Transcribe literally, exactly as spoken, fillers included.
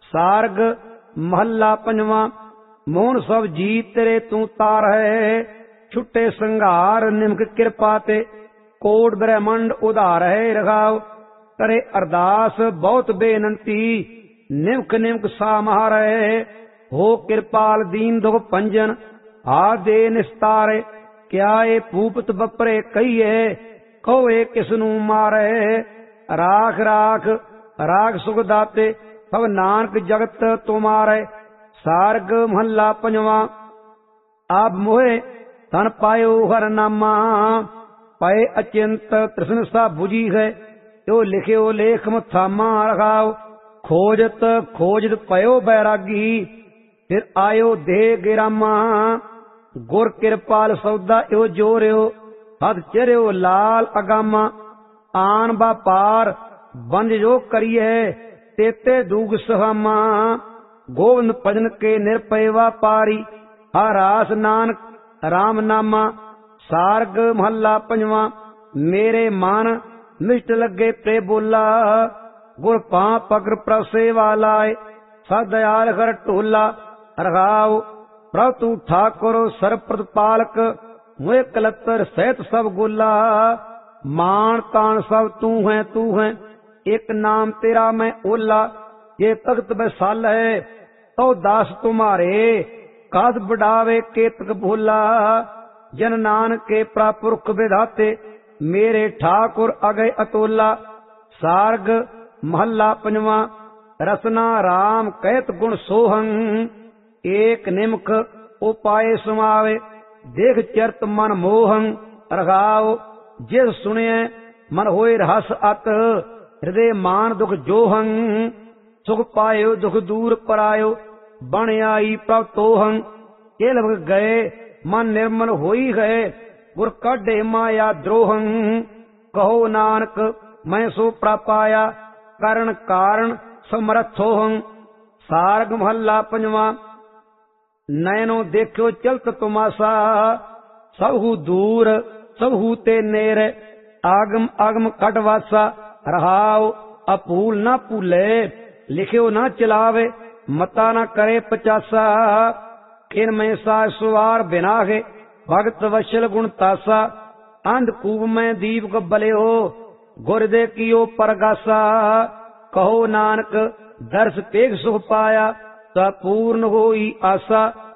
सार्ग महला पंजवा। मोहन सब जी तेरे तू तार है, छुट्टे संघार निमक कृपा ते, कोट ब्रह्मंड उधार है रघाव। करे अरदास बहुत बेनंती, निमक निमक सा महारे, हो कृपाल दीन दुख पंजन, आ दे निस्तारे। क्या ए भूपत बपरे कहिए, कहो किसनू मारे। राख राख राख सुख दाते, सब नानक जगत तुम्हारे। सार्ग महला पंजवा। आप मोहे तन पायो हर नामा, पाए अचिंत तृष्ण सा बुझी है, यो लिखियो लेख थामा रखाओ। खोजत खोजत पयो बैरागी, फिर आयो दे गिरामा। गुर कृपाल सौदा यो जोरियो, हथ चरियो लाल अगामा। आन बा पार बंज जो करिए, तेते दूग सहामा। गोविंद भजन के निरपय व्यापारी, हरास नानक राम नामा। सार्ग महला पंजवा। मेरे मन मिष्ट लगे प्रे बोला, गुर पा पगर प्रसे वालाए। सदयाल कर टोला रघाओ, प्रभु तू ठाकुर सरप्रद पालक, मुए कलतर सहित सब गोला। मान तान सब तू है तू है, एक नाम तेरा मैं ओला। ये तख्त बैसाल है तो दास तुम्हारे, कास बढ़ावे केतक भोला। जन नानक के प्रापुरख विधाते, मेरे ठाकुर अगय अतोला। सार्ग महला पंजवा। रसना राम कहत गुण सोहं, एक निमक उपाय सुमावे। देख चरत मन मोहं रघाओ, जिस सुने मन होए रहस अत। हृदय मान दुख जोहं, सुख पायो दुख दूर परायो। बन आई प्रभ तोहं, ये लग गए मन निर्मल होई गए। गुर काढ़े माया द्रोहं, कहो नानक मैं सो प्रापाया। कारण कारण समर्थोहं। सार्ग महला पंजवा। नैनो देखो चलत तुमासा, सबहु दूर सबहु ते नेर। आगम आगम कटवासा रहाओ, अपूल ना भूले, लिखियो ना चलावे। मता ना करे पचासा, किन में सा सुवार बिनागे। भगत वशल गुण तासा, अंधकूप में दीप गबलियो। गुरदे कियो परगासा, कहो नानक दर्श पेग सुख पाया। पूर्ण होई आशा,